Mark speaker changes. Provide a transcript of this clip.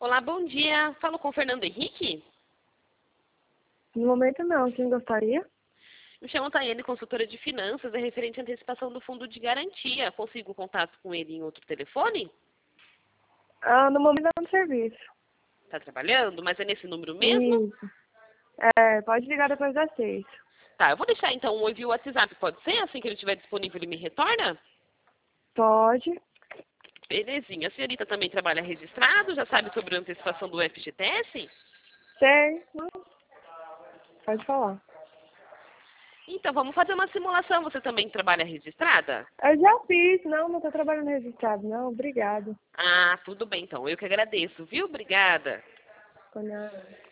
Speaker 1: Olá, bom dia. Falo com o Fernando Henrique.
Speaker 2: No momento não, quem gostaria?
Speaker 1: Me chamo Tayane, consultora de finanças, é referente à antecipação do fundo de garantia. Consigo contato com ele em outro telefone?
Speaker 2: No momento não no serviço.
Speaker 1: Está trabalhando, mas é nesse número mesmo?
Speaker 2: Isso. Pode ligar depois das 6.
Speaker 1: Tá, eu vou deixar então um envio WhatsApp, pode ser? Assim que ele estiver disponível, ele me retorna?
Speaker 2: Pode.
Speaker 1: Belezinha. A senhorita também trabalha registrado? Já sabe sobre a antecipação do FGTS?
Speaker 2: Sei. Pode falar.
Speaker 1: Então, vamos fazer uma simulação. Você também trabalha registrada?
Speaker 2: Eu já fiz. Não tô trabalhando registrado, não. Obrigado.
Speaker 1: Ah, tudo bem então. Eu que agradeço, viu? Obrigada.
Speaker 2: Por nada.